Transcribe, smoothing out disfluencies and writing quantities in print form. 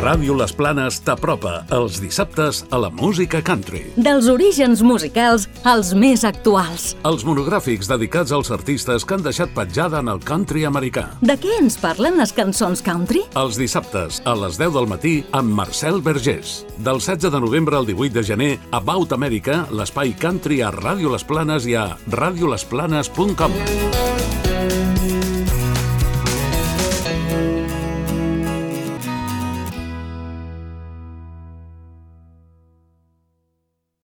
Ràdio Les Planes t'apropa els dissabtes a la música country. Dels orígens musicals als més actuals. Els monogràfics dedicats als artistes que han deixat petjada en el country americà. De què ens parlen les cançons country? Els dissabtes a les 10 del matí amb Marcel Vergés. Del 16 de novembre al 18 de gener a About America, l'espai country a Ràdio Les Planes i a radiolesplanes.com.